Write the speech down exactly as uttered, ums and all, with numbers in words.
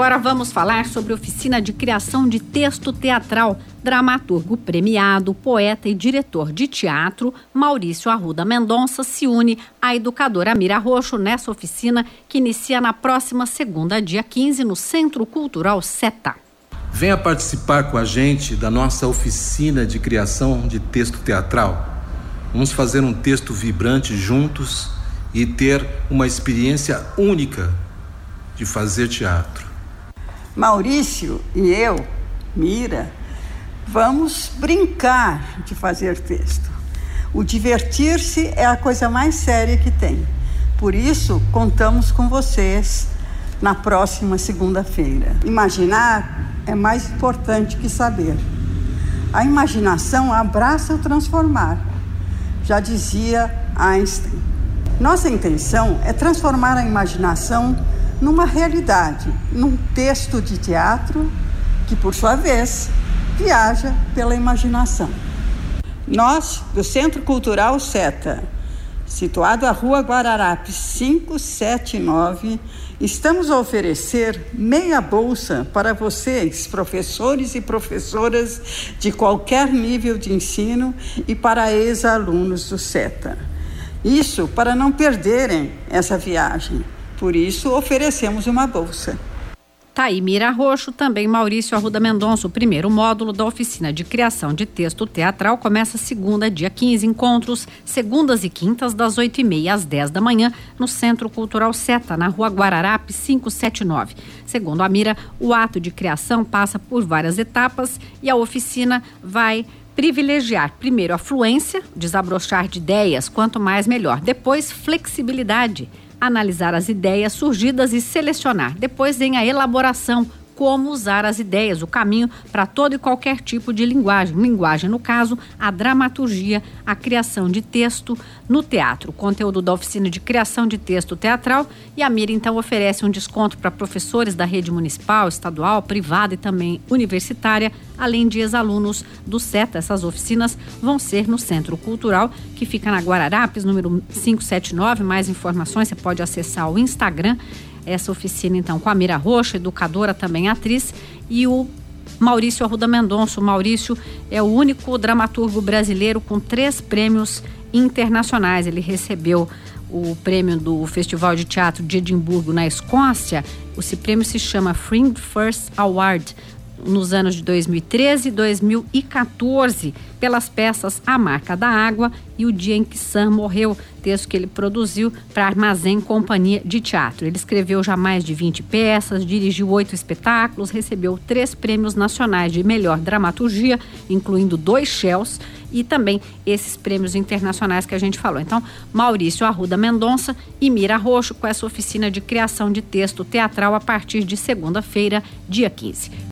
agora vamos falar sobre oficina de criação de texto teatral. Dramaturgo premiado, poeta e diretor de teatro, Maurício Arruda Mendonça se une à educadora Mira Roxo nessa oficina que inicia na próxima segunda, dia quinze, no Centro Cultural Seta. Venha participar com a gente da nossa oficina de criação de texto teatral. Vamos fazer um texto vibrante juntos e ter uma experiência única de fazer teatro. Maurício e eu, Mira, vamos brincar de fazer texto. O divertir-se é a coisa mais séria que tem. Por isso, contamos com vocês na próxima segunda-feira. Imaginar é mais importante que saber. A imaginação abraça o transformar, já dizia Einstein. Nossa intenção é transformar a imaginação numa realidade, num texto de teatro que, por sua vez, viaja pela imaginação. Nós, do Centro Cultural Seta, situado à Rua Guararapes quinhentos e setenta e nove, estamos a oferecer meia bolsa para vocês, professores e professoras de qualquer nível de ensino e para ex-alunos do Seta. Isso para não perderem essa viagem. Por isso, oferecemos uma bolsa. Tá aí Mira Roxo, também Maurício Arruda Mendonça. O primeiro módulo da oficina de criação de texto teatral começa segunda, dia quinze. Encontros segundas e quintas, das oito e meia às dez da manhã, no Centro Cultural Seta, na Rua Guararapes quinhentos e setenta e nove. Segundo a Mira, o ato de criação passa por várias etapas e a oficina vai privilegiar primeiro a fluência, desabrochar de ideias, quanto mais melhor. Depois, flexibilidade, analisar as ideias surgidas e selecionar. Depois vem a elaboração, como usar as ideias, o caminho para todo e qualquer tipo de linguagem. Linguagem, no caso, a dramaturgia, a criação de texto no teatro. O conteúdo da oficina de criação de texto teatral, e a Mira, então, oferece um desconto para professores da rede municipal, estadual, privada e também universitária, além de ex-alunos do Seta. Essas oficinas vão ser no Centro Cultural, que fica na Guararapes, número quinhentos e setenta e nove. Mais informações você pode acessar o Instagram. Essa oficina, então, com a Mira Roxo, educadora, também atriz, e o Maurício Arruda Mendonça. O Maurício é o único dramaturgo brasileiro com três prêmios internacionais. Ele recebeu o prêmio do Festival de Teatro de Edimburgo, na Escócia. Esse prêmio se chama Fringe First Award, nos anos de dois mil e treze e dois mil e quatorze, pelas peças A Marca da Água e O Dia em que Sam Morreu, texto que ele produziu para Armazém Companhia de Teatro. Ele escreveu já mais de vinte peças, dirigiu oito espetáculos, recebeu três prêmios nacionais de melhor dramaturgia, incluindo dois Shells, e também esses prêmios internacionais que a gente falou. Então, Maurício Arruda Mendonça e Mira Roxo com essa oficina de criação de texto teatral a partir de segunda-feira, dia quinze.